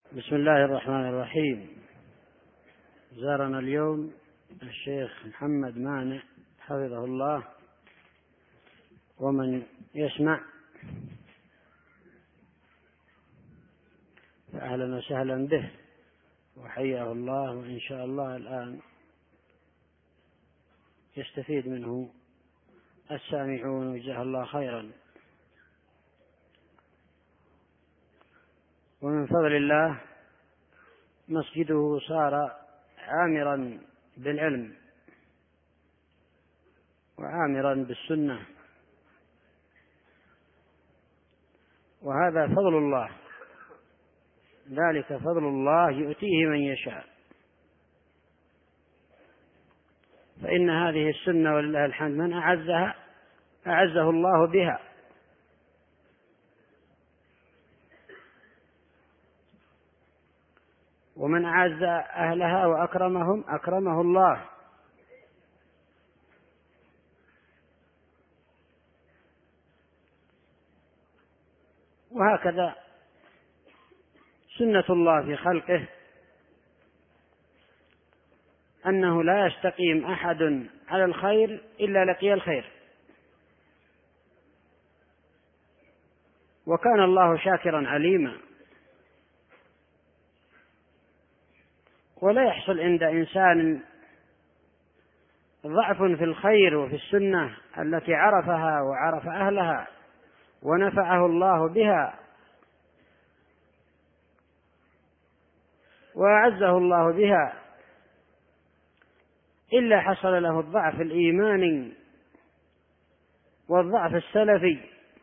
بسم الله الرحمن الرحيم. زارنا اليوم الشيخ محمد مانع حفظه الله، ومن يسمع فأهلا وسهلا به وحياه الله، وإن شاء الله الآن يستفيد منه السامعون وجزاه الله خيرا. ومن فضل الله مسجده صار عامرا بالعلم وعامرا بالسنة، وهذا فضل الله، ذلك فضل الله يؤتيه من يشاء. فإن هذه السنة ولله الحمد من أعزها أعزه الله بها، ومن أعز أهلها وأكرمهم أكرمه الله. وهكذا سنة الله في خلقه، أنه لا يستقيم أحد على الخير إلا لقي الخير، وكان الله شاكرا عليما. ولا يحصل عند إنسان ضعف في الخير وفي السنة التي عرفها وعرف أهلها ونفعه الله بها وأعزه الله بها، إلا حصل له الضعف الإيماني والضعف السلفي،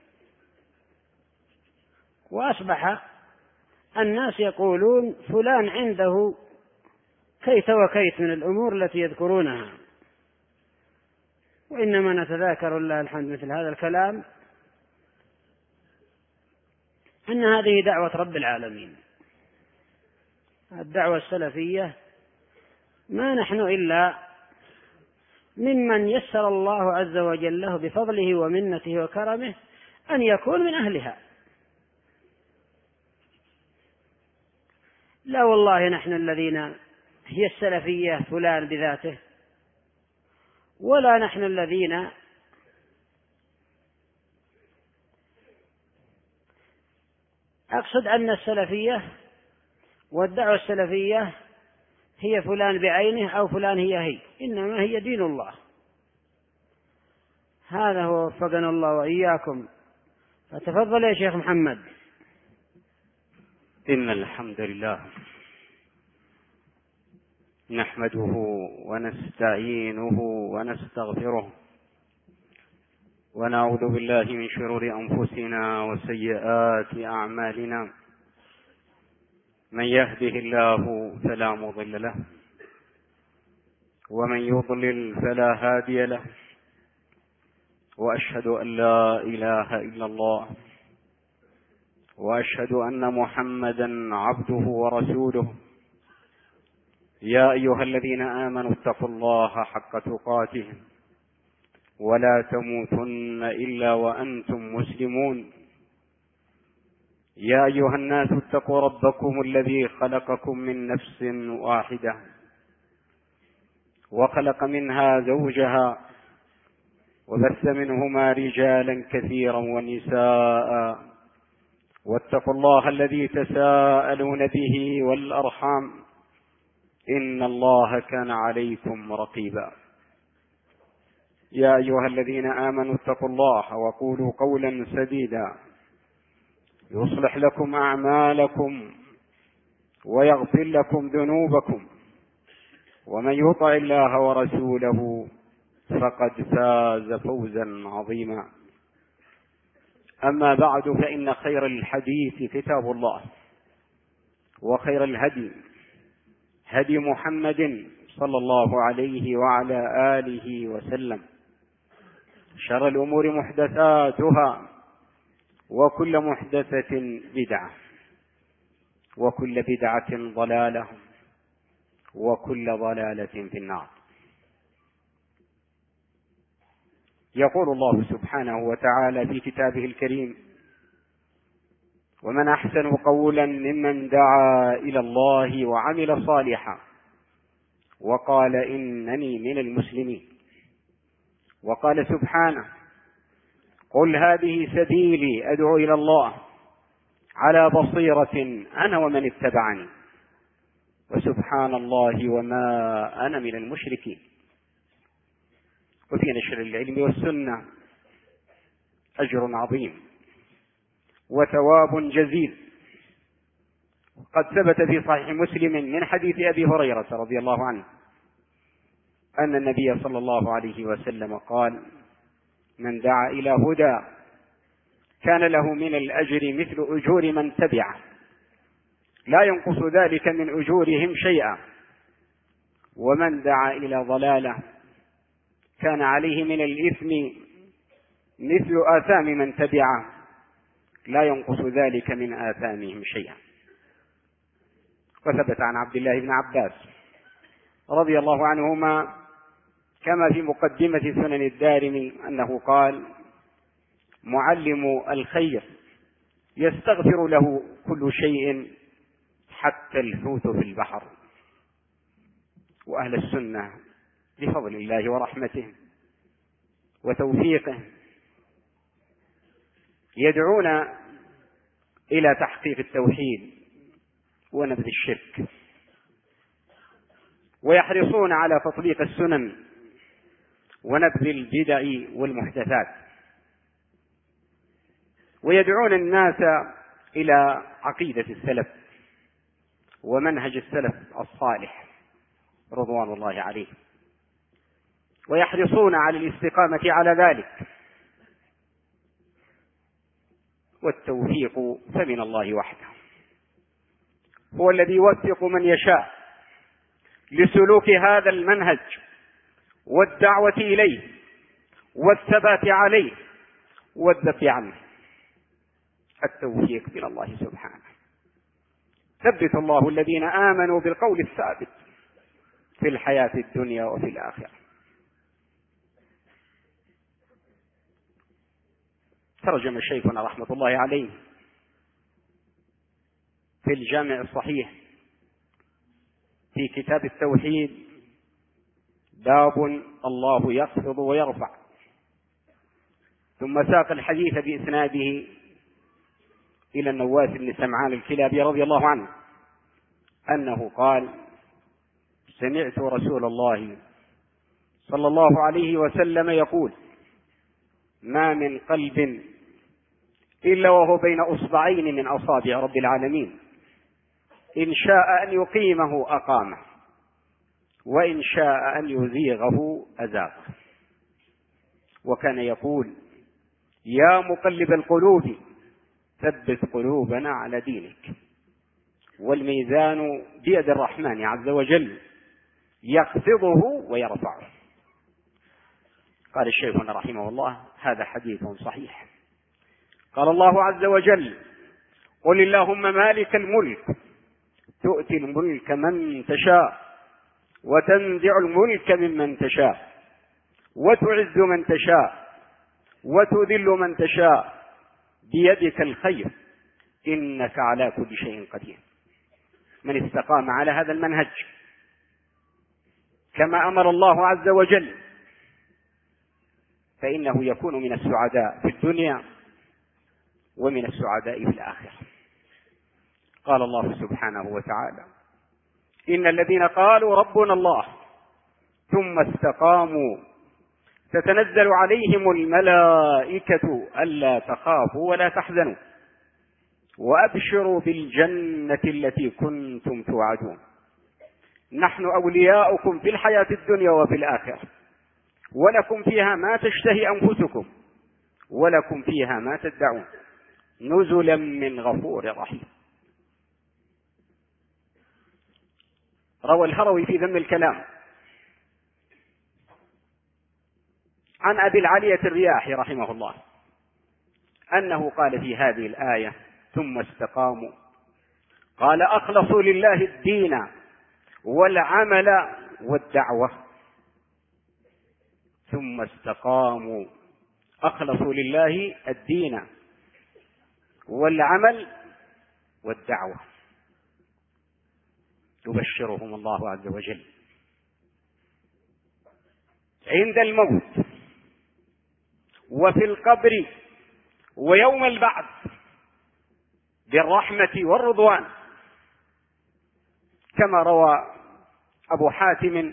وأصبح الناس يقولون فلان عنده كيت وكيت من الأمور التي يذكرونها. وإنما نتذاكر لله الحمد مثل هذا الكلام أن هذه دعوة رب العالمين، الدعوة السلفية، ما نحن إلا ممن يسر الله عز وجل له بفضله ومنته وكرمه أن يكون من أهلها. لا والله نحن الذين هي السلفية فلان بذاته، ولا نحن الذين أقصد أن السلفية والدعوة السلفية هي فلان بعينه أو فلان هي، إنما هي دين الله. هذا هو، وفقنا الله وإياكم. فتفضل يا شيخ محمد. إن الحمد لله نحمده ونستعينه ونستغفره، ونعوذ بالله من شرور أنفسنا وسيئات أعمالنا. من يهده الله فلا مضل له، ومن يضلل فلا هادي له، وأشهد أن لا إله إلا الله، وأشهد أن محمدا عبده ورسوله. يا أيها الذين آمنوا اتقوا الله حق تقاته ولا تموتن إلا وأنتم مسلمون. يا أيها الناس اتقوا ربكم الذي خلقكم من نفس واحدة، وخلق منها زوجها، وبث منهما رجالا كثيرا ونساء. واتقوا الله الذي تساءلون به والأرحام، إن الله كان عليكم رقيبا. يا أيها الذين آمنوا اتقوا الله وقولوا قولا سديدا يصلح لكم أعمالكم ويغفر لكم ذنوبكم، ومن يطع الله ورسوله فقد فاز فوزا عظيما. أما بعد، فإن خير الحديث كتاب الله، وخير الهدي هدي محمد صلى الله عليه وعلى آله وسلم. شر الأمور محدثاتها، وكل محدثة بدعة، وكل بدعة ضلالة، وكل ضلالة في النار. يقول الله سبحانه وتعالى في كتابه الكريم: ومن أحسن قولا ممن دعا إلى الله وعمل صالحا وقال إنني من المسلمين. وقال سبحانه: قل هذه سبيلي أدعو إلى الله على بصيرة أنا ومن اتبعني وسبحان الله وما أنا من المشركين. وفي نشر العلم والسنة أجر عظيم وثواب جزيل. قد ثبت في صحيح مسلم من حديث أبي هريرة رضي الله عنه أن النبي صلى الله عليه وسلم قال: من دعا إلى هدى كان له من الأجر مثل أجور من تبعه لا ينقص ذلك من أجورهم شيئا، ومن دعا إلى ضلالة كان عليه من الإثم مثل آثام من تبعه لا ينقص ذلك من آثامهم شيئا. وثبت عن عبد الله بن عباس رضي الله عنهما كما في مقدمة سنن الدارمي أنه قال: معلم الخير يستغفر له كل شيء حتى الحوت في البحر. وأهل السنة بفضل الله ورحمته وتوفيقه يدعون إلى تحقيق التوحيد ونبذ الشرك، ويحرصون على تطبيق السنن ونبذ البدع والمحدثات، ويدعون الناس إلى عقيدة السلف ومنهج السلف الصالح رضوان الله عليه، ويحرصون على الاستقامة على ذلك. والتوفيق فمن الله وحده، هو الذي يوفق من يشاء لسلوك هذا المنهج والدعوة إليه والثبات عليه والذب عنه. التوفيق من الله سبحانه. ثبت الله الذين آمنوا بالقول الثابت في الحياة الدنيا وفي الآخرة. ترجم شيخنا رحمة الله عليه في الجامع الصحيح في كتاب التوحيد باب الله يخفض ويرفع، ثم ساق الحديث بإسناده إلى النواس بن سمعان الكلابي رضي الله عنه أنه قال: سمعت رسول الله صلى الله عليه وسلم يقول: ما من قلب إلا وهو بين أصبعين من أصابع رب العالمين، إن شاء أن يقيمه أقامه، وإن شاء أن يزيغه أزاغه. وكان يقول: يا مقلب القلوب ثبت قلوبنا على دينك. والميزان بيد الرحمن عز وجل يخفضه ويرفعه. قال الشيخ رحمه الله: هذا حديث صحيح. قال الله عز وجل: قل اللهم مالك الملك تؤتي الملك من تشاء وتنزع الملك ممن تشاء وتعز من تشاء وتذل من تشاء بيدك الخير إنك على كل شيء قدير. من استقام على هذا المنهج كما أمر الله عز وجل فإنه يكون من السعداء في الدنيا ومن السعداء في الآخرة. قال الله سبحانه وتعالى: إن الذين قالوا ربنا الله ثم استقاموا تتنزل عليهم الملائكة ألا تخافوا ولا تحزنوا وأبشروا بالجنة التي كنتم توعدون نحن أولياؤكم في الحياة الدنيا وفي الآخرة ولكم فيها ما تشتهي أنفسكم ولكم فيها ما تدعون نزلا من غفور رحيم. روى الهروي في ذم الكلام عن أبي العالية الرياحي رحمه الله أنه قال في هذه الآية: ثم استقاموا، قال: أخلصوا لله الدين والعمل والدعوة. ثم استقاموا، أخلصوا لله الدين والعمل والدعوة، يبشرهم الله عز وجل عند الموت وفي القبر ويوم البعث بالرحمة والرضوان، كما روى أبو حاتم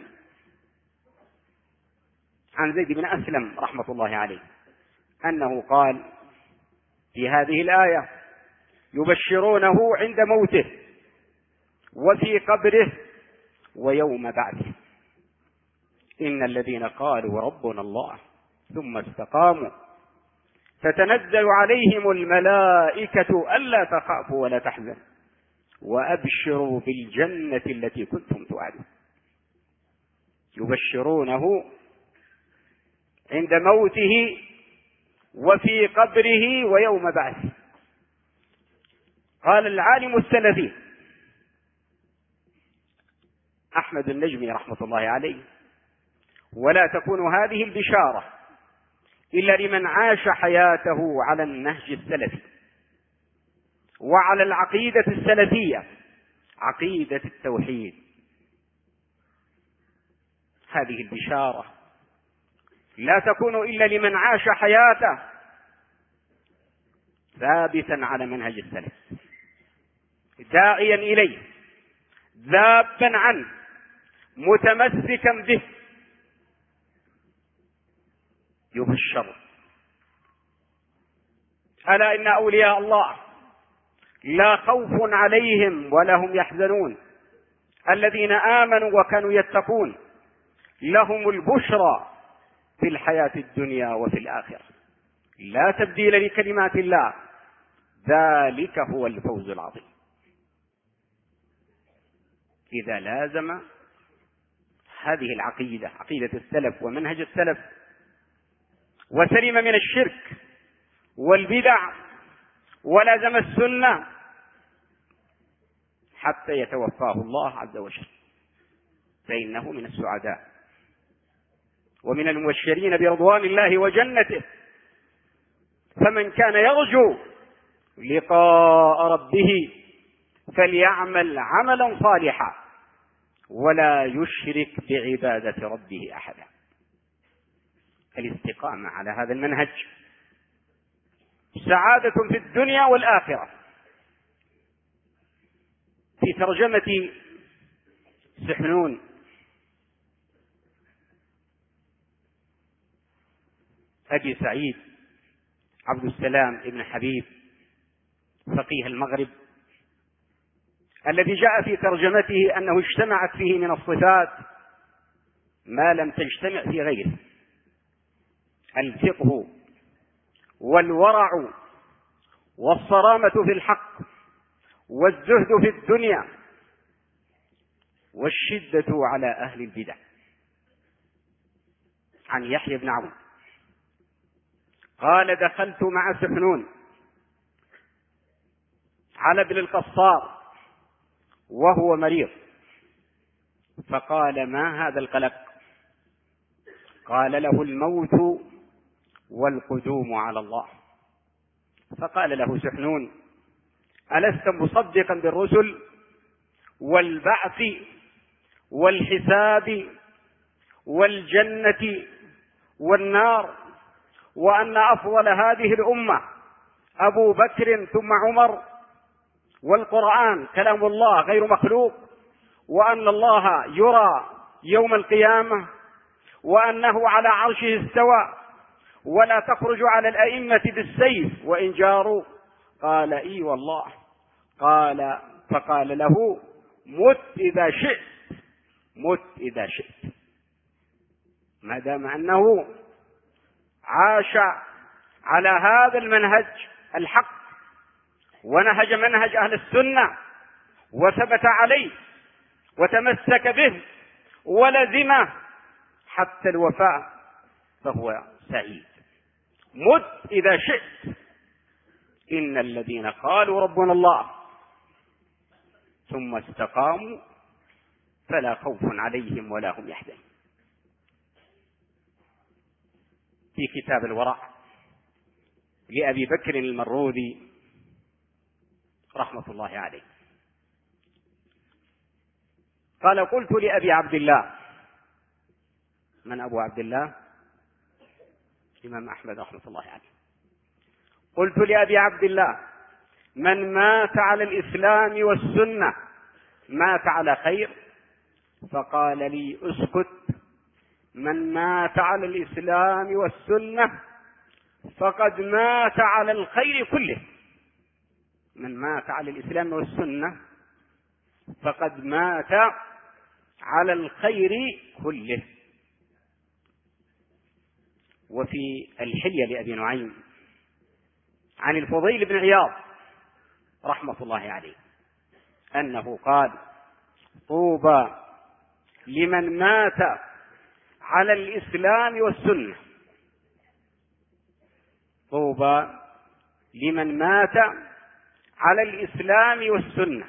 عن زيد بن أسلم رحمة الله عليه أنه قال في هذه الآية: يبشرونه عند موته وفي قبره ويوم بعثه، إن الذين قالوا ربنا الله ثم استقاموا تتنزل عليهم الملائكة ألا تخافوا ولا تحزنوا وأبشروا بالجنة التي كنتم توعدون. يبشرونه عند موته وفي قبره ويوم بعثه. قال العالم السلفي أحمد النجمي رحمة الله عليه: ولا تكون هذه البشارة إلا لمن عاش حياته على النهج السلفي وعلى العقيدة السلفية، عقيدة التوحيد. هذه البشارة لا تكون إلا لمن عاش حياته ثابتا على منهج السلف، داعيا إليه، ذابا عنه، متمسكا به. يبشر: ألا إن أولياء الله لا خوف عليهم ولا هم يحزنون الذين آمنوا وكانوا يتقون لهم البشرى في الحياة الدنيا وفي الآخرة لا تبديل لكلمات الله ذلك هو الفوز العظيم. إذا لازم هذه العقيدة، عقيدة السلف ومنهج السلف، وسلم من الشرك والبدع ولازم السنة حتى يتوفاه الله عز وجل، فإنه من السعداء ومن المبشرين برضوان الله وجنته. فمن كان يرجو لقاء ربه فليعمل عملا صالحا ولا يشرك بعبادة ربه أحدا. الاستقامة على هذا المنهج سعادة في الدنيا والآخرة. في ترجمة سحنون أبي سعيد عبد السلام ابن حبيب فقيه المغرب، الذي جاء في ترجمته أنه اجتمعت فيه من الصفات ما لم تجتمع في غيره: الفقه والورع والصرامة في الحق والزهد في الدنيا والشدة على أهل البدع. عن يحيى بن عون قال: دخلت مع سحنون على ابن القصار وهو مريض، فقال: ما هذا القلق؟ قال له: الموت والقدوم على الله. فقال له سحنون: ألست مصدقا بالرسل والبعث والحساب والجنة والنار، وأن أفضل هذه الأمة أبو بكر ثم عمر، والقرآن كلام الله غير مخلوق، وأن الله يرى يوم القيامة، وأنه على عرشه استوى، ولا تخرج على الأئمة بالسيف وإن جاروا؟ قال: إي والله. قال: فقال له: مت إذا شئت، مت إذا شئت. ما دام أنه عاش على هذا المنهج الحق ونهج منهج أهل السنة وثبت عليه وتمسك به ولزمه حتى الوفاة فهو سعيد. مت إذا شئت. إن الذين قالوا ربنا الله ثم استقاموا فلا خوف عليهم ولا هم يحزنون. في كتاب الورع لأبي بكر المروذي رحمة الله عليه قال: قلت لأبي عبد الله. من أبو عبد الله؟ الإمام أحمد رحمة الله عليه. قلت لأبي عبد الله: من مات على الإسلام والسنة مات على خير؟ فقال لي: اسكت، من مات على الإسلام والسنة فقد مات على الخير كله. من مات على الإسلام والسنة فقد مات على الخير كله. وفي الحلية لأبي نعيم عن الفضيل بن عياض رحمة الله عليه أنه قال: طوبى لمن مات على الإسلام والسنة. طوبى لمن مات على الإسلام والسنة.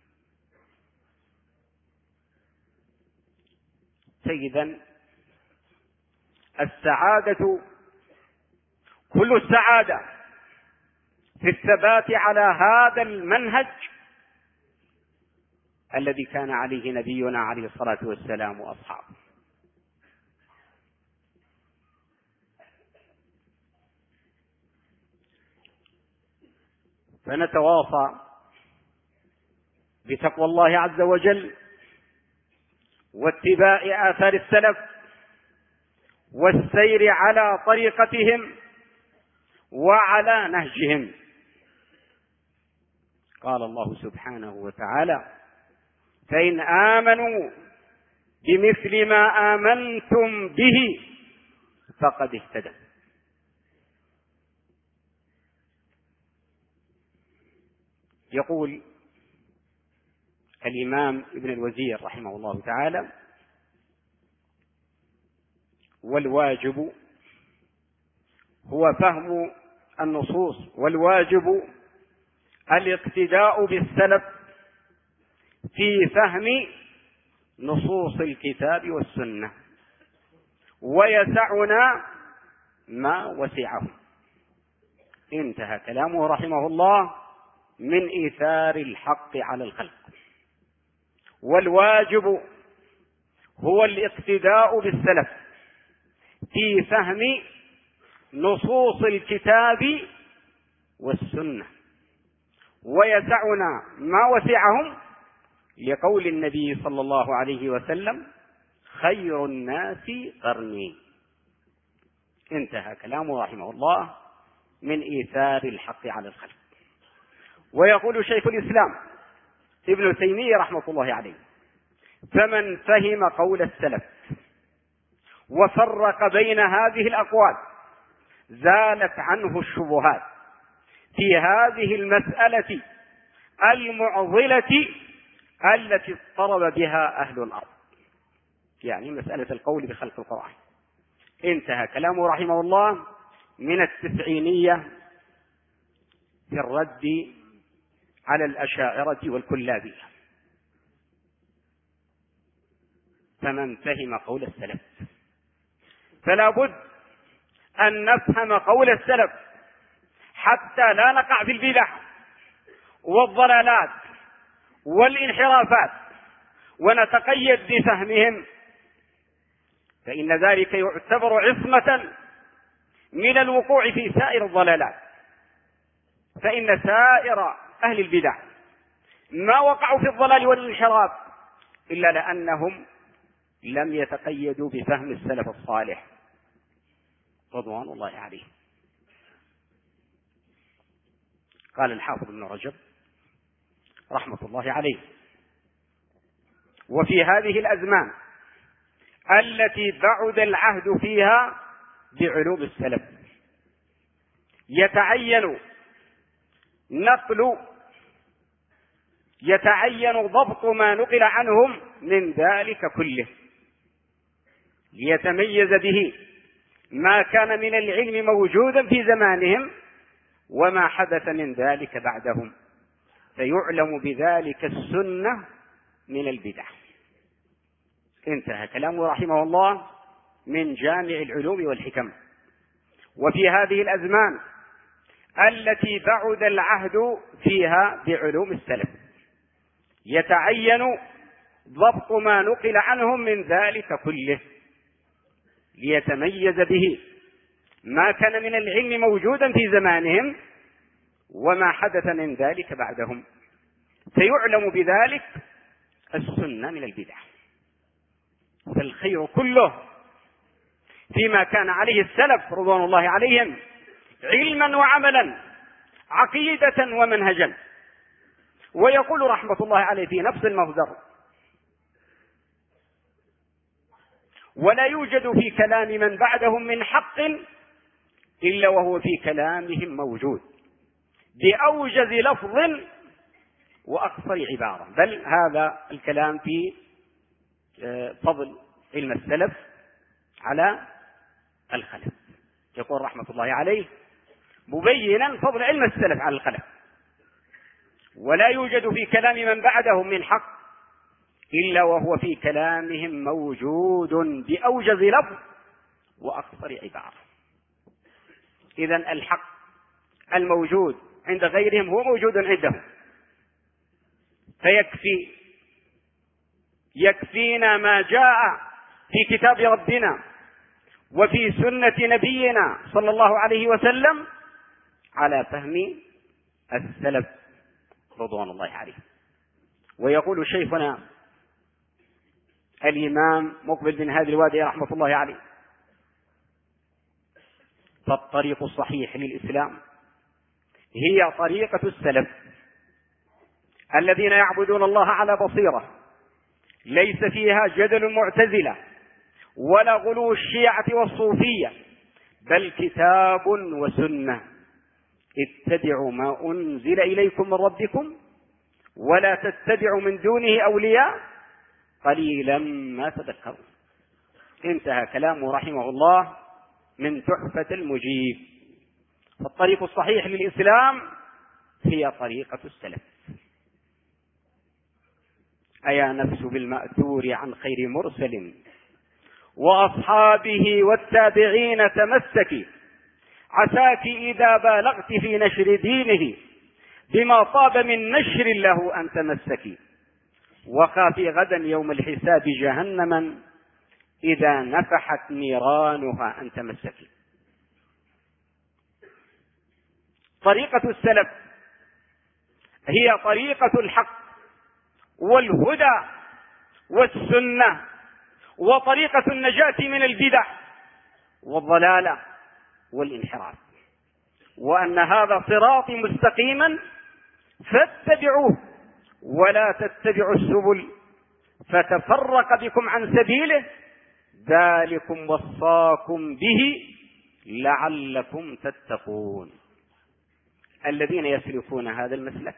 سيدا، السعادة، كل السعادة في الثبات على هذا المنهج الذي كان عليه نبينا عليه الصلاة والسلام وأصحابه. فنتواصى بتقوى الله عز وجل واتباع آثار السلف والسير على طريقتهم وعلى نهجهم. قال الله سبحانه وتعالى: فإن آمنوا بمثل ما آمنتم به فقد اهتدوا. يقول الإمام ابن الوزير رحمه الله تعالى: والواجب هو فهم النصوص، والواجب الاقتداء بالسلف في فهم نصوص الكتاب والسنة، ويسعنا ما وسعه. انتهى كلامه رحمه الله من إيثار الحق على الخلق. والواجب هو الاقتداء بالسلف في فهم نصوص الكتاب والسنة، ويسعنا ما وسعهم، لقول النبي صلى الله عليه وسلم: خير الناس قرني. انتهى كلامه رحمه الله من إيثار الحق على الخلق. ويقول شيخ الإسلام ابن تيمية رحمة الله عليه: فمن فهم قول السلف وفرق بين هذه الأقوال زالت عنه الشبهات في هذه المسألة المعضلة التي اضطرب بها أهل الأرض، يعني مسألة القول بخلق القرآن. انتهى كلامه رحمه الله من التسعينية في الرد على الأشاعرة والكلابية. فمن فهم قول السلف، فلا بد أن نفهم قول السلف حتى لا نقع في البدع والضلالات والانحرافات، ونتقيد بفهمهم، فإن ذلك يعتبر عصمة من الوقوع في سائر الضلالات. فإن سائر أهل البدع ما وقعوا في الضلال والانحراف إلا لأنهم لم يتقيدوا بفهم السلف الصالح رضوان الله عليه. قال الحافظ ابن رجب رحمة الله عليه: وفي هذه الأزمان التي بعد العهد فيها بعلوم السلف يتعين ضبط ما نقل عنهم من ذلك كله، ليتميز به ما كان من العلم موجودا في زمانهم وما حدث من ذلك بعدهم، فيعلم بذلك السنة من البدع. انتهى كلامه رحمه الله من جامع العلوم والحكم. وفي هذه الأزمان التي بعد العهد فيها بعلوم السلف، يتعين ضبط ما نقل عنهم من ذلك كله ليتميز به ما كان من العلم موجودا في زمانهم وما حدث من ذلك بعدهم، فيعلم بذلك السنة من البدع. فالخير كله فيما كان عليه السلف رضوان الله عليهم علما وعملا، عقيدة ومنهجا. ويقول رحمة الله عليه في نفس المصدر: ولا يوجد في كلام من بعدهم من حق إلا وهو في كلامهم موجود بأوجز لفظ وأقصر عبارة. بل هذا الكلام في فضل علم السلف على الخلف. يقول رحمة الله عليه مبينا فضل علم السلف على الخلف: ولا يوجد في كلام من بعدهم من حق إلا وهو في كلامهم موجود بأوجز لفظ وأقصر عبارة. إذن الحق الموجود عند غيرهم هو موجود عندهم، يكفينا ما جاء في كتاب ربنا وفي سنة نبينا صلى الله عليه وسلم على فهم السلف رضوان الله عليه. ويقول شيخنا الإمام مقبل بن هادي الوادعي رحمة الله عليه: فالطريق الصحيح للإسلام هي طريقة السلف الذين يعبدون الله على بصيرة ليس فيها جدل المعتزلة ولا غلو الشيعة والصوفية، بل كتاب وسنة. اتبعوا ما أنزل إليكم من ربكم ولا تتبعوا من دونه أولياء قليلا ما تذكرون. انتهى كلامه رحمه الله من تحفة المجيب. فالطريق الصحيح للإسلام هي طريقة السلف. أيا نفس بالمأثور عن خير مرسل وأصحابه والتابعين تمسكي، عساك إذا بالغت في نشر دينه بما طاب من نشر له أن تمسكي، وخافي غدا يوم الحساب جهنما إذا نفحت نيرانها أن تمسكي. طريقة السلف هي طريقة الحق والهدى والسنة وطريقة النجاة من البدع والضلالة والانحراف، وأن هذا صراطي مستقيما فاتبعوه ولا تتبعوا السبل فتفرق بكم عن سبيله ذلكم وصاكم به لعلكم تتقون. الذين يسلكون هذا المسلك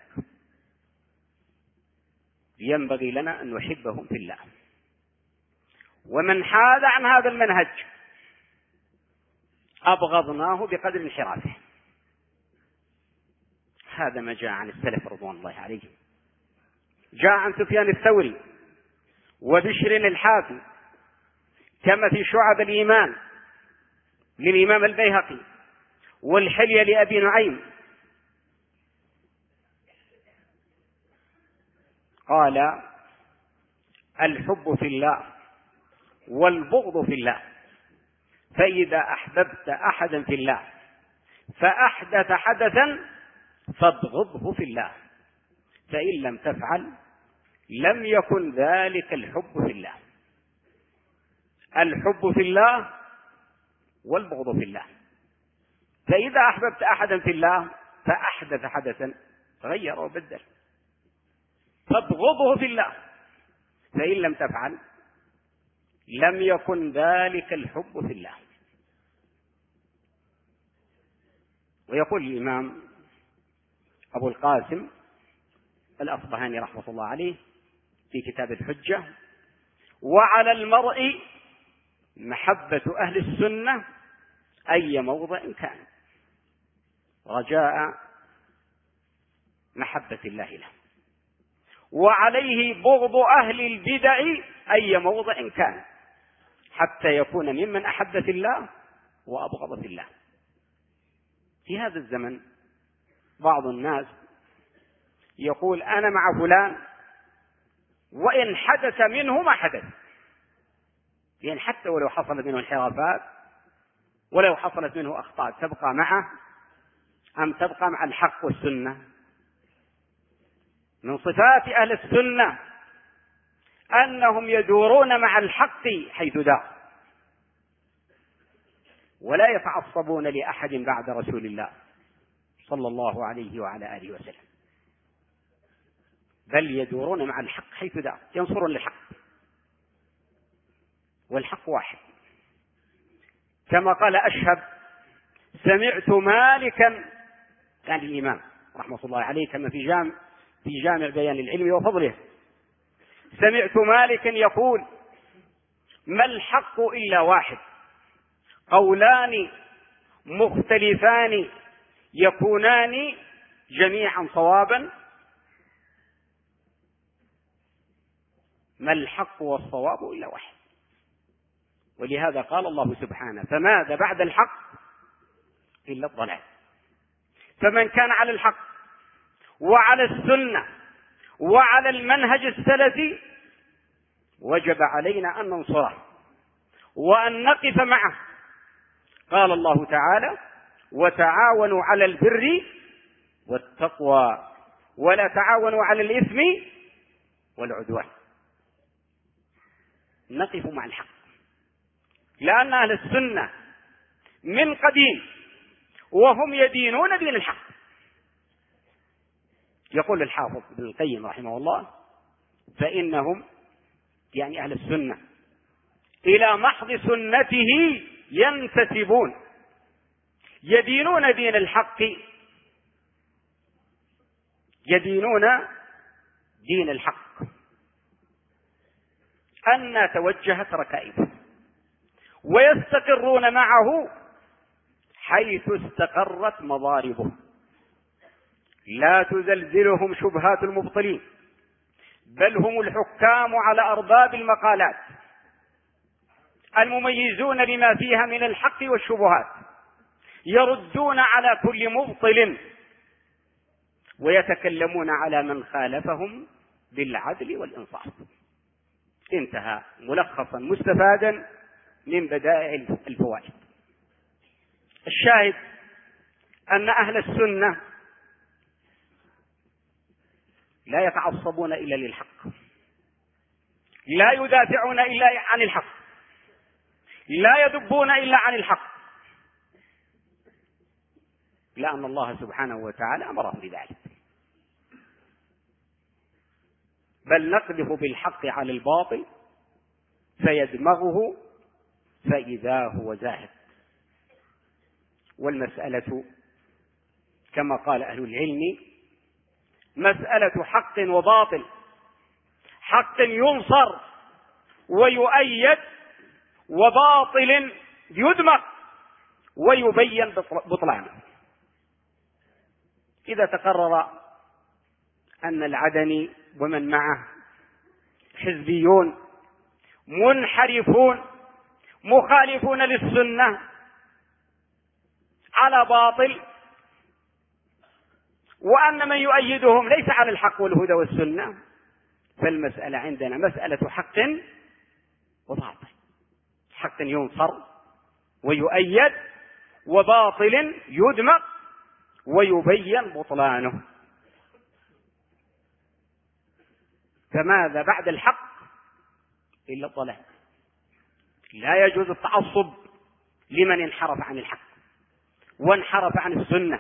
ينبغي لنا أن نحبهم في الله، ومن حاد عن هذا المنهج أبغضناه بقدر انحرافه. هذا ما جاء عن السلف رضوان الله عليهم. جاء عن سفيان الثوري وبشر الحافي كما في شعب الإيمان للإمام البيهقي والحلية لأبي نعيم قال: الحب في الله والبغض في الله، فإذا أحببت أحدا في الله فأحدث حدثا فابغضه في الله، فإن لم تفعل لم يكن ذلك الحب في الله. الحب في الله والبغض في الله، فإذا أحببت أحدا في الله فأحدث حدثا غير وبدل فابغضه في الله، فإن لم تفعل لم يكن ذلك الحب في الله. ويقول الإمام أبو القاسم الأصبهاني رحمة الله عليه في كتاب الحجة: وعلى المرء محبة أهل السنة أي موضع كان رجاء محبة الله له، وعليه بغض أهل البدع أي موضع كان حتى يكون ممن أحب في الله وأبغض في الله. في هذا الزمن بعض الناس يقول أنا مع فلان وإن حدث منه ما حدث، يعني حتى ولو حصلت منه انحرافات ولو حصلت منه أخطاء تبقى معه أم تبقى مع الحق والسنة؟ من صفات أهل السنة أنهم يدورون مع الحق حيث دار، ولا يتعصبون لأحد بعد رسول الله صلى الله عليه وعلى آله وسلم، بل يدورون مع الحق حيث دار، ينصرون الحق، والحق واحد. كما قال أشهب: سمعت مالكا، كان الإمام رحمة الله عليه كما في جامع بيان العلم وفضله، سمعت مالكا يقول: ما الحق إلا واحد، قولان مختلفان يكونان جميعا صوابا. ما الحق والصواب إلا واحد. ولهذا قال الله سبحانه: فماذا بعد الحق إلا الضلال. فمن كان على الحق وعلى السنة وعلى المنهج السلفي وجب علينا أن ننصره وأن نقف معه. قال الله تعالى: وتعاونوا على البر والتقوى ولا تعاونوا على الإثم والعدوان. نقف مع الحق، لأن أهل السنة من قديم وهم يدينون دين الحق. يقول الحافظ ابن القيم رحمه الله: فإنهم، يعني أهل السنة، إلى محض سنته ينتسبون، يدينون دين الحق، يدينون دين الحق أن توجهت ركائبه، ويستقرون معه حيث استقرت مضاربه، لا تزلزلهم شبهات المبطلين، بل هم الحكام على أرباب المقالات المميزون لما فيها من الحق والشبهات، يردون على كل مبطل ويتكلمون على من خالفهم بالعدل والإنصاف. انتهى ملخصا مستفادا من بدائع الفوائد. الشاهد أن أهل السنة لا يتعصبون إلا للحق، لا يدافعون إلا عن الحق، لا يدبون إلا عن الحق، لأن الله سبحانه وتعالى أمرهم بذلك. بل نقذف بالحق على الباطل فيدمغه فإذا هو زاهق. والمسألة كما قال أهل العلم مسألة حق وباطل، حق ينصر ويؤيد، وباطل يدمغ ويبين بطلانه. إذا تقرر أن العدني ومن معه حزبيون منحرفون مخالفون للسنة على باطل، وأن من يؤيدهم ليس على الحق والهدى والسنة، فالمسألة عندنا مسألة حق وباطل، حق ينصر ويؤيد، وباطل يدمغ ويبين بطلانه. فماذا بعد الحق إلا الضلال. لا يجوز التعصب لمن انحرف عن الحق وانحرف عن السنة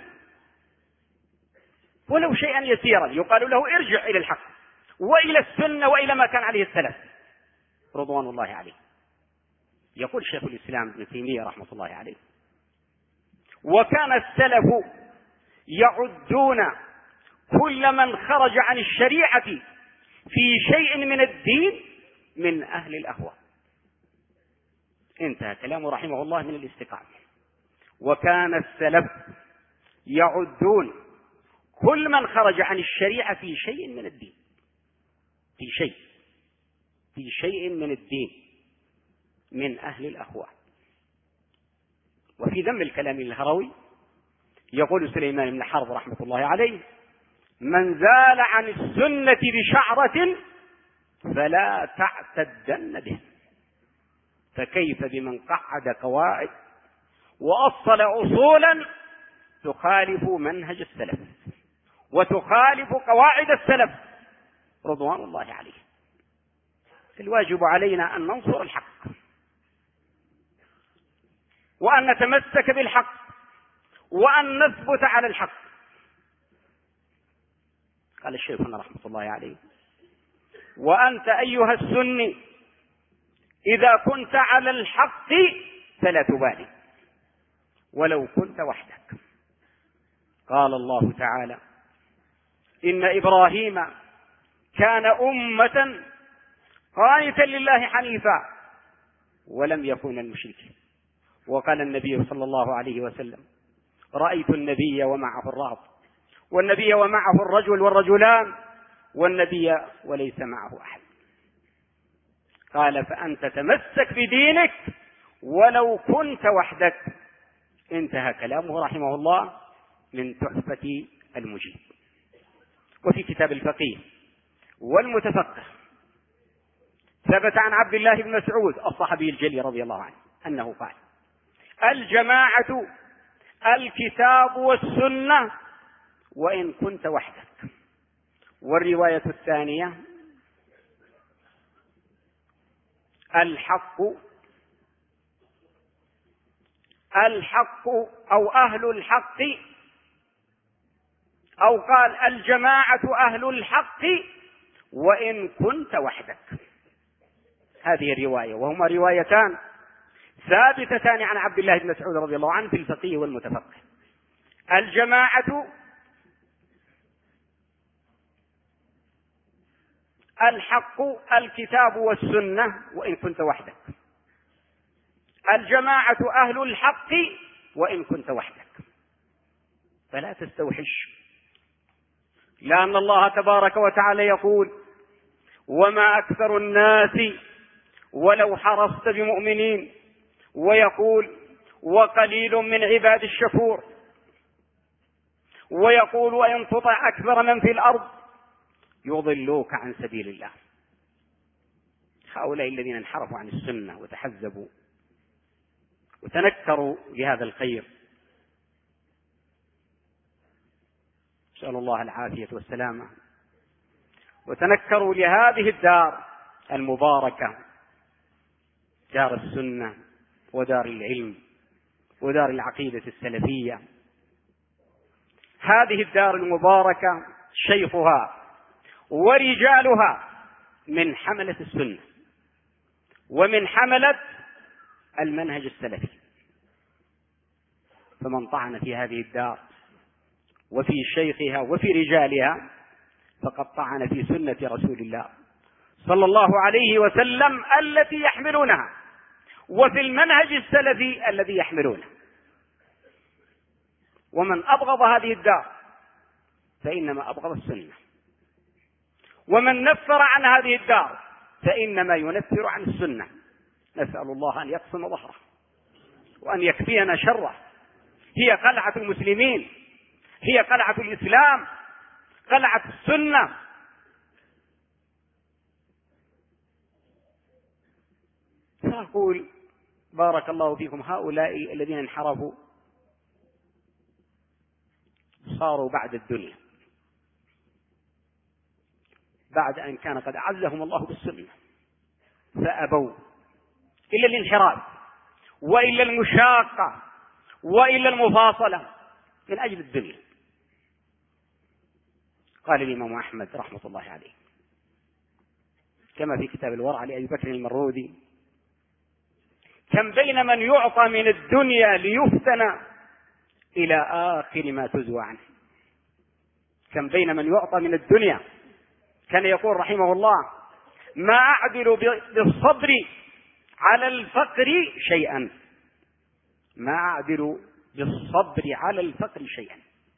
ولو شيئا يسيرا، يقال له ارجع إلى الحق وإلى السنة وإلى ما كان عليه السلف رضوان الله عليه. يقول شيخ الإسلام ابن تيمية رحمة الله عليه: وكان السلف يعدون كل من خرج عن الشريعة في شيء من الدين من أهل الأهواء. انتهى كلامه رحمه الله من الاستقامة. وكان السلف يعدون كل من خرج عن الشريعة في شيء من الدين، في شيء من الدين من أهل الأهواء. وفي ذم الكلام الهروي يقول سليمان بن حرب رحمة الله عليه: من زال عن السنة بشعرة فلا تعتدن به، فكيف بمن قعد قواعد وأصل أصولا تخالف منهج السلف وتخالف قواعد السلف رضوان الله عليه. الواجب علينا أن ننصر الحق وأن نتمسك بالحق وأن نثبت على الحق. قال الشيخ رحمة الله عليه: وأنت أيها السني إذا كنت على الحق فلا تبالي ولو كنت وحدك. قال الله تعالى: إن إبراهيم كان أمة قانتا لله حنيفا ولم يكن من المشركين. وقال النبي صلى الله عليه وسلم: رأيت النبي ومعه الرهط، والنبي ومعه الرجل والرجلان، والنبي وليس معه أحد. قال: فأنت تمسك بدينك ولو كنت وحدك. انتهى كلامه رحمه الله من تحفة المجيب. وفي كتاب الفقيه والمتفقه ثبت عن عبد الله بن مسعود الصحابي الجليل رضي الله عنه أنه قال: الجماعة الكتاب والسنة وإن كنت وحدك. والرواية الثانية: الحق أو أهل الحق، أو قال: الجماعة أهل الحق وإن كنت وحدك. هذه الرواية، وهما روايتان ثابتتان عن عبد الله بن مسعود رضي الله عنه في الفقيه والمتفقه. الجماعة الحق الكتاب والسنة وإن كنت وحدك. الجماعة أهل الحق وإن كنت وحدك. فلا تستوحش، لأن الله تبارك وتعالى يقول: وما أكثر الناس ولو حرصت بمؤمنين، ويقول: وقليل من عباد الشكور، ويقول: وإن تطع أكثر من في الأرض يضلوك عن سبيل الله. هؤلاء الذين انحرفوا عن السنة وتحزبوا وتنكروا لهذا الخير، نسأل الله العافية والسلامة، وتنكروا لهذه الدار المباركة، دار السنة ودار العلم ودار العقيدة السلفية. هذه الدار المباركة شيخها ورجالها من حملة السنة ومن حملة المنهج السلفي، فمن طعن في هذه الدار وفي شيخها وفي رجالها فقد طعن في سنة رسول الله صلى الله عليه وسلم التي يحملونها، وفي المنهج السلفي الذي يحملونه. ومن أبغض هذه الدار فإنما أبغض السنة، ومن نفر عن هذه الدار فإنما ينفر عن السنة. نسأل الله أن يقسم ظهره وأن يكفينا شره. هي قلعة المسلمين، هي قلعة الإسلام، قلعة السنة. فأقول: بارك الله فيكم، هؤلاء الذين انحرفوا صاروا بعد الدنيا، بعد أن كان قد أعزهم الله بالسنة، فأبوا إلا الانحراف وإلا المشاقة وإلا المفاصلة من أجل الدنيا. قال الإمام أحمد رحمة الله عليه كما في كتاب الورع لأبي بكر المرودي: كم بين من يعطى من الدنيا ليفتن إلى آخر ما تزوى عنه. كم بين من يعطى من الدنيا، كان يقول رحمه الله: ما أعدل بالصبر على الفقر شيئا، ما أعدل بالصبر على الفقر شيئا.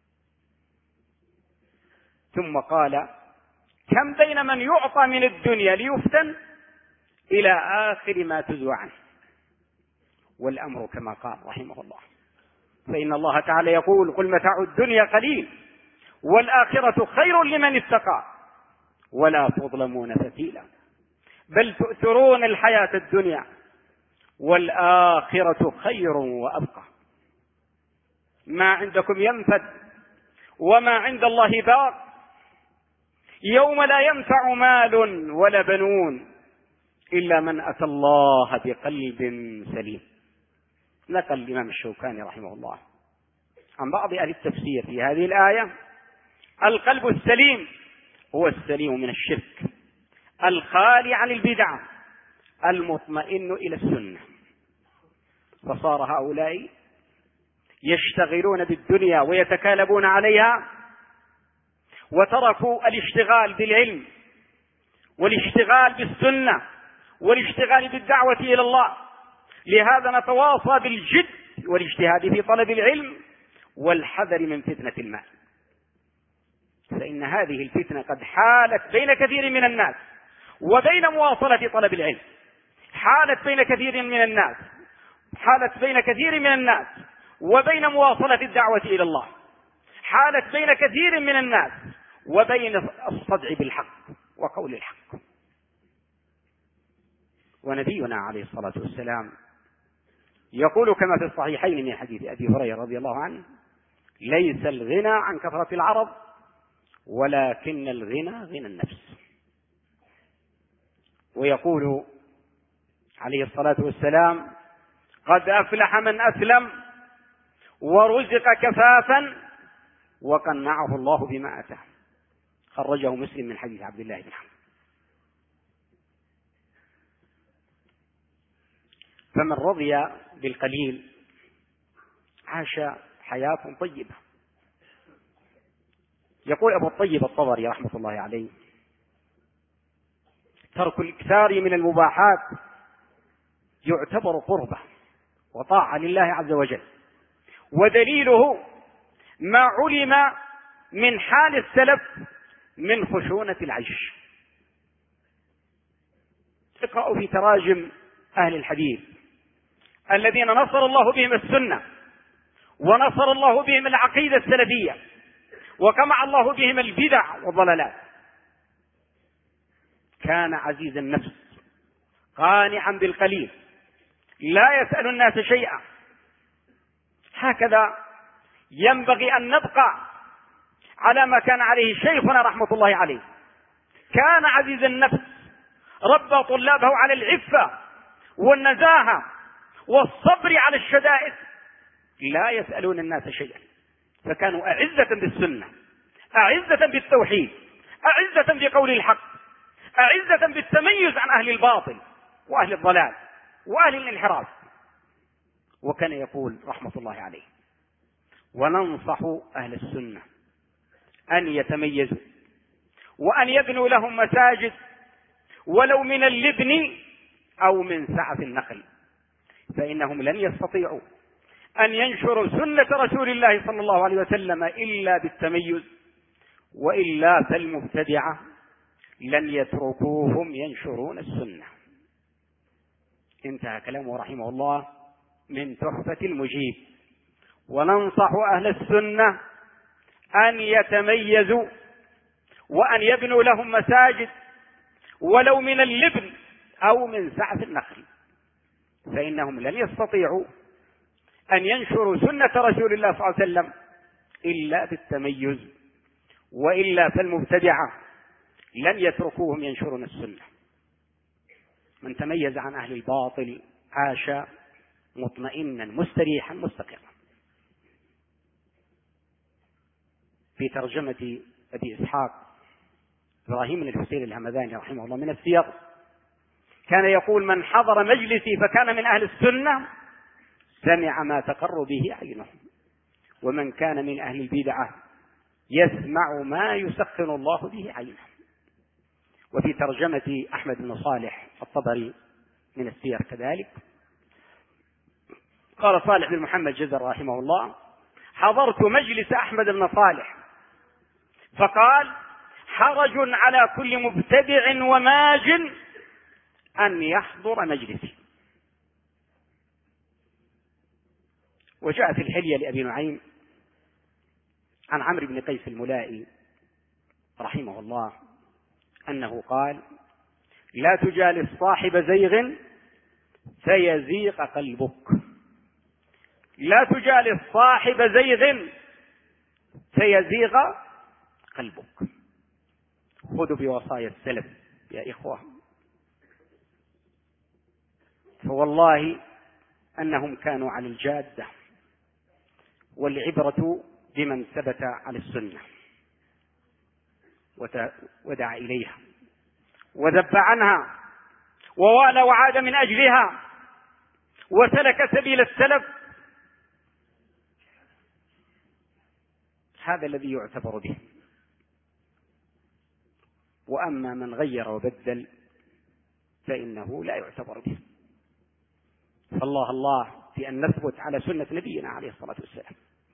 ثم قال: كم بين من يعطى من الدنيا ليفتن إلى آخر ما تزوى عنه. والأمر كما قال رحمه الله: فإن الله تعالى يقول: قل متاع الدنيا قليل والآخرة خير لمن اتقى ولا تظلمون فتيلا بل تؤثرون الحياة الدنيا والآخرة خير وأبقى. ما عندكم ينفد وما عند الله باق يوم لا ينفع مال ولا بنون إلا من أتى الله بقلب سليم. نقل الإمام الشوكاني رحمه الله عن بعض أهل التفسير في هذه الآية: القلب السليم هو السليم من الشرك، الخالي عن البدع، المطمئن إلى السنة. فصار هؤلاء يشتغلون بالدنيا ويتكالبون عليها، وتركوا الاشتغال بالعلم والاشتغال بالسنة والاشتغال بالدعوة إلى الله. لهذا نتواصى بالجد والاجتهاد في طلب العلم والحذر من فتنة المال، فإن هذه الفتنة قد حالت بين كثير من الناس وبين مواصلة طلب العلم، حالت بين كثير من الناس وبين مواصلة الدعوة إلى الله، حالت بين كثير من الناس وبين الصدع بالحق وقول الحق. ونبينا عليه الصلاة والسلام يقول كما في الصحيحين من حديث أبي هريرة رضي الله عنه: ليس الغنى عن كثرة العرض ولكن الغنى غنى النفس. ويقول عليه الصلاة والسلام: قد أفلح من أسلم ورزق كفافا وقنعه الله بما أتاه. خرجه مسلم من حديث عبد الله بن عمرو. فمن رضي بالقليل عاش حياة طيبة. يقول أبو الطيب الطبري رحمة الله عليه: ترك الإكثار من المباحات يعتبر قربة وطاعة لله عز وجل، ودليله ما علم من حال السلف من خشونة العيش. اقرأوا في تراجم أهل الحديث الذين نصر الله بهم السنة ونصر الله بهم العقيدة السلفية وقمع الله بهم البدع والضلالات. كان عزيز النفس قانعا بالقليل لا يسأل الناس شيئا. هكذا ينبغي أن نبقى على ما كان عليه شيخنا رحمة الله عليه. كان عزيز النفس، ربى طلابه على العفة والنزاهة والصبر على الشدائد، لا يسألون الناس شيئا، فكانوا أعزة بالسنة، أعزة بالتوحيد، أعزة بقول الحق، أعزة بالتميز عن أهل الباطل وأهل الضلال وأهل الانحراف. وكان يقول رحمة الله عليه: وننصح أهل السنة أن يتميزوا وأن يبنوا لهم مساجد ولو من اللبن أو من سعة النخل، فإنهم لن يستطيعوا أن ينشروا سنة رسول الله صلى الله عليه وسلم إلا بالتميز، وإلا فالمبتدعة لن يتركوهم ينشرون السنة. انتهى كلامه رحمه الله من تحفة المجيب. وننصح أهل السنة أن يتميزوا وأن يبنوا لهم مساجد ولو من اللبن أو من سعة النخل، فإنهم لن يستطيعوا أن ينشروا سنة رسول الله صلى الله عليه وسلم إلا بالتميز، وإلا فالمبتدعة لن يتركوهم ينشرون السنة. من تميز عن أهل الباطل عاش مطمئنا مستريحا مستقرا. في ترجمة أبي إسحاق إبراهيم بن الحسين الهمداني رحمه الله من السير كان يقول: من حضر مجلسي فكان من أهل السنة سمع ما تقر به عينه، ومن كان من أهل البدعة يسمع ما يسخن الله به عينه. وفي ترجمة أحمد بن صالح الطبري من السير كذلك قال صالح بن محمد جزر رحمه الله: حضرت مجلس أحمد بن صالح فقال: حرج على كل مبتدع وماج أن يحضر مجلسي. وجاء في الحلية لأبي نعيم عن عمرو بن قيس الملائي رحمه الله أنه قال: لا تجالس صاحب زيغ فيزيغ قلبك. لا تجالس صاحب زيغ فيزيغ قلبك. خذوا بوصايا السلف يا إخوة، فوالله أنهم كانوا على الجادة، والعبرة بمن ثبت على السنة ودعا إليها وذب عنها ووالى وعاد من أجلها وسلك سبيل السلف. هذا الذي يعتبر به. وأما من غير وبدل فإنه لا يعتبر به. فالله الله في أن نثبت على سنة نبينا عليه الصلاة والسلام.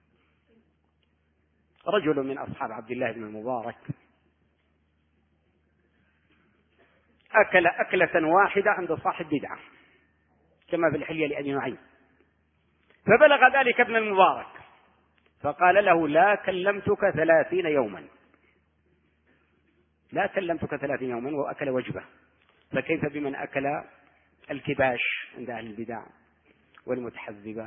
رجل من أصحاب عبد الله بن المبارك أكل أكلة واحدة عند صاحب بدعة كما في الحلية لأبي نعيم، فبلغ ذلك ابن المبارك فقال له: لا كلمتك 30 يوما. لا كلمتك 30 يوما وأكل وجبة، فكيف بمن أكل الكباش عند أهل البدع والمتحزبة؟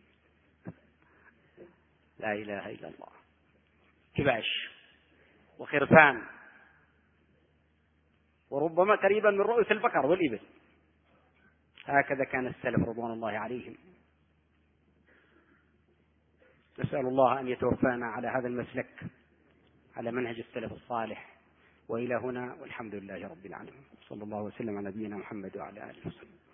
لا إله إلا الله. كباش وخرفان وربما قريبا من رؤوس البقر والإبل. هكذا كان السلف رضوان الله عليهم. نسأل الله أن يتوفانا على هذا المسلك على منهج السلف الصالح. وإلى هنا والحمد لله رب العالمين. صلى الله وسلم على نبينا محمد وعلى آله وسلم.